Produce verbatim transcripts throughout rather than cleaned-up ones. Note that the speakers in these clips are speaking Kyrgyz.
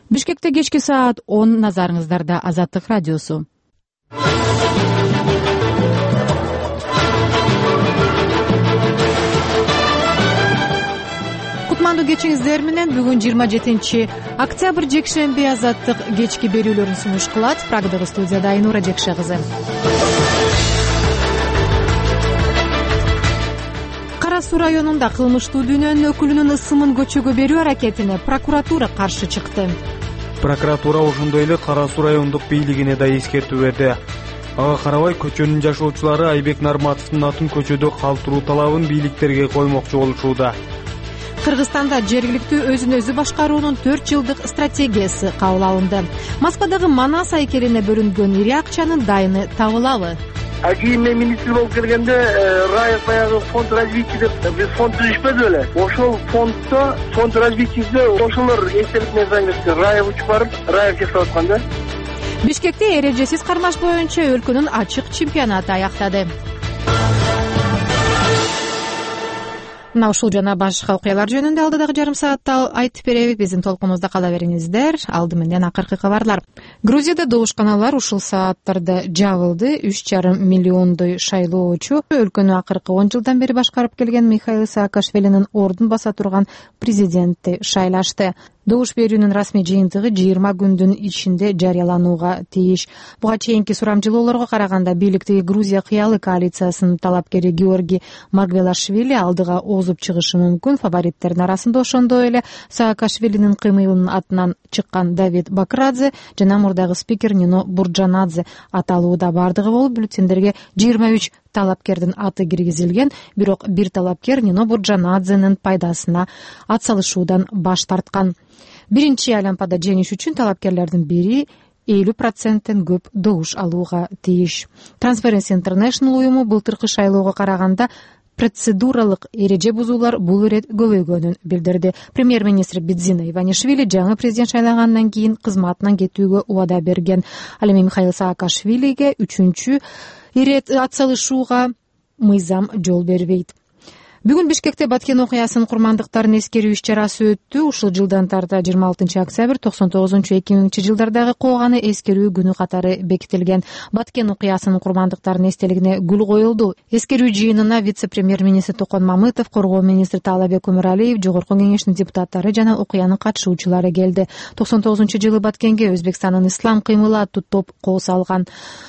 Бишкекте кечки саат он, назарыңыздарда Азаттык радиосу. Кутмандуу кечиңиздер менен бүгүн жыйырма жетинчи октябрь жекшемби Азаттык кечки берүүлөрүн сунуш кылат. Прагдагы студияда Айнура Жекше кызы. Кара Суу районунда кылмыштуу дүйнөнүн өкүлүнүн ысымын көчөгө берүү аракетине прокуратура каршы чыкты. Прокуратура ошондой эле Кара Суу райондук бийлигине да эскертүү берди. Ага карабай көчөнүн жашоочулары Айбек Нарматовдун атын көчөдө калтыруу талабын бийликтерге коймокчу болушууда. Кыргызстанда жергиликтүү өзүн өзү башкаруунун төрт жылдык стратегиясы кабыл алынды. Москвадагы Манас айкелине бөлүнгөн ири акчанын дайыны табылабы? А кийин мен министр болуп келгенде Раев баягы фонд развития деп биз фонд түзүшпөдү беле. Ошол фонддо фонд развитиясында ошолор эстелик менен займдашты. Раев учуп барып, Раев жасап аткан да. Бишкекте эрежесиз кармаш боюнча өлкөнүн ачык чемпионаты аяктады. Мына ушул жана башка окуялар жөнүндө алдыдагы жарым саатта айтып беребиз. Биздин толкунубузда кала бериңиздер. Алды менен акыркы кабарлар. Грузияда добушканалар ушул сааттарда жабылды. үч жарым миллиондой шайлоочу өлкөнү акыркы он жылдан бери башкарып келген Михаил Саакашвилинин ордун баса турган президентти шайлашты. Добуш берүүнүн расмий жыйынтыгы жыйырма күндүн ичинде жарыяланууга тийиш. Буга чейинки сурамжылоолорго караганда бийликтеги Грузия кыялы коалициясынын талапкери Георгий Маргвелашвили алдыга озуп чыгышы мүмкүн. Фавориттердин арасында ошондой эле Саакашвилинин кыймылынын атынан чыккан Давид Бакрадзе жана мурдагы спикер Нино Бурджанадзе аталууда. Бардыгы болуп бюллетендерге жыйырма үч талапкердин аты киргизилген, бирок бир талапкер Нино Бурджанадзенин пайдасына атсалышуудан баш тарткан. Биринчи айлампада жеңиш үчүн талапкерлердин бири элүү проценттен көп добуш алууга тийиш. Transparency International уюму былтыркы шайлоого караганда процедуралык эреже бузуулар бул ирет көбөйгөнүн билдирди. Премьер-министр Бидзина Иванишвили жаңы президент шайлагандан кийин кызматынан кетүүгө убада берген. Ал эми Михаил Саакашвилиге үчүнчү ирет атсалышууга мыйзам жол бербейт. Бүгүн Бишкекте Баткен окуясынын курмандыктарын эскерүү иш-чарасы өттү. Ушул жылдан тарта жыйырма алтынчы октябрь токсон тогузунчу эки миңинчи жылдардагы кооганы эскерүү күнү катары бекитилген. Баткен окуясынын курмандыктарынын эстелигине гүл коюлду. Эскерүү жыйынына вице-премьер-министр Токон Мамытов, коргоо министри Таалабек Өмүралиев, жогорку кеңештин депутаттары жана окуянын катышуучулары келди. токсон тогузунчу жылы Баткенге Өзбекстандын ислам кыймылы аттуу топ кол салган.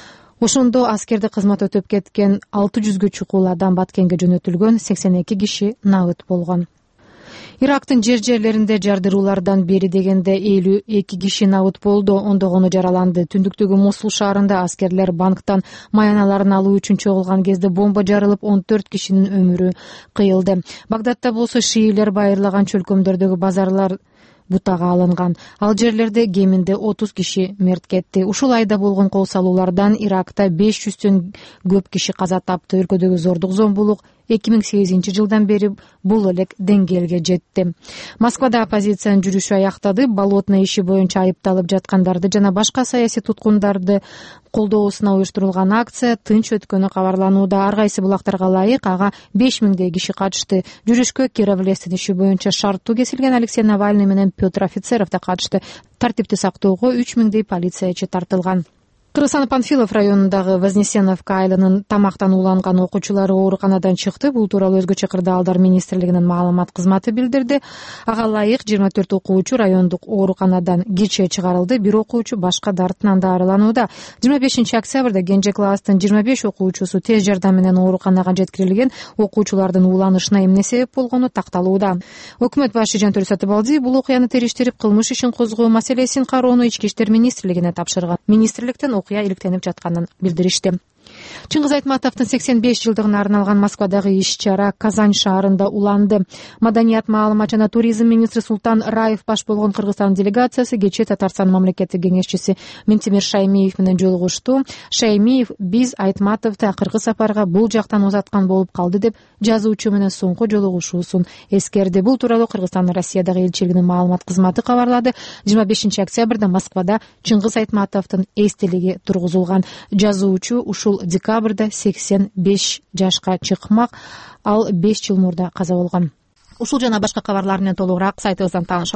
Ошондо аскерде кызмат өтөп кеткен алты жүзгө чукул адам Баткенге жөнөтүлгөн, сексен эки киши набыт болгон. Ирактын жер жерлеринде жардыруулардан бери дегенде элүү эки киши набыт болду, ондогону жараланды. Түндүктөгү Мосул шаарында аскерлер банктан маяналарын алуу үчүн чогулган кезде бомба жарылып, он төрт кишинин өмүрү кыйылды. Багдадда болсо шиилер байырлаган чөлкөмдөрдөгү базарлар бутага алынган. Ал жерлерде кеминде отуз киши мерт кетти. Ушул айда болгон кол салуулардан Иракта беш жүздөн көп киши каза тапты. Өлкөдөгү зордук зомбулук эки миң сегизинчи жылдан бери бул элек деңгээлге жетти. Москвада оппозициянын жүрүшү аяктады. Болотный иши боюнча айыпталып жаткандарды жана башка саясий туткундарды колдоосуна уюштурулган акция тынч өткөнү кабарланууда. Ар кайсы булактарга ылайык ага беш миңдей киши катышты. Жүрүшкө Кировлестин иши боюнча шарттуу кесилген Алексей Навальный менен Петр Офицеров да катышты. Тартипти сактоого үч миңдей полициячы тартылган. Кыргызстан Панфилов районундагы Вознесеновка айылынын тамактанууланган окуучулары ооруканадан чыкты. Бул тууралуу өзгөчө кырдаалдар министрлигинин маалымат кызматы билдирди. Ага ылайык жыйырма төрт окуучу райондук ооруканадан кечээ чыгарылды. Бир окуучу башка дартынан дарыланууда. жыйырма бешинчи октябрда Кенже класстын жыйырма беш окуучусу тез жардам менен ооруканага жеткирилген. Окуучулардын ууланышына эмне себеп болгону такталууда. Өкмөт башы Жантөр Сатыбалдиев бул окуяны териштирип, кылмыш ишин козгоо маселесин кароону Ички иштер министрлигине тапшырган. Министрликтен окуя иликтенип жатканын билдиришти. Чыңгыз Айтматовдун сексен беш жылдыгына арналган Москвадагы иш-чара Казань шаарында уланды. Маданият, маалымат жана туризм министри Султан Раев баш болгон Кыргызстан делегациясы кечээ Татарстан мамлекеттик кеңешчиси Ментимир Шаймиев менен жолугушту. Шаймиев биз Айтматовду акыркы сапарга бул жактан узаткан болуп калды деп жазуучу менен соңку жолугушуусун эскерди. Бул тууралуу Кыргызстандын Россиядагы элчилигинин маалымат кызматы кабарлады. жыйырма бешинчи октябрда Москвада Чыңгыз Айтматовдун эстелиги тургузулган. Жазуучу ушул декабрда сексен беш жашка чыкмак. Ал беш жыл мурда каза болгон. Ушул жана башка кабарлар менен толугураак сайтыбыздан тааныша